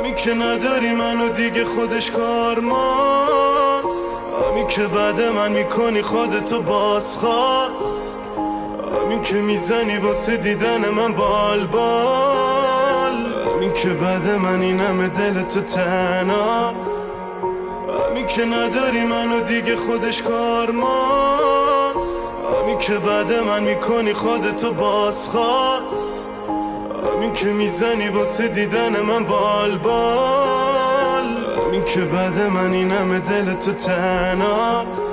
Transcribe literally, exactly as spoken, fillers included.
همین که نداری منو دیگه خودش کار ماست، همین که بعد من میکنی خودتو بازخواست، همین که میزنی واسه دیدن من بال بال، همین که بعد من این همه دلتو تنهاست، همین که نداری منو دیگه خودش کار ماست، همین که بعد من میکنی خودتو بازخواست، همین که میزنی واسه دیدن من بال بال، همین که بعد من این همه دلتو تنهاست.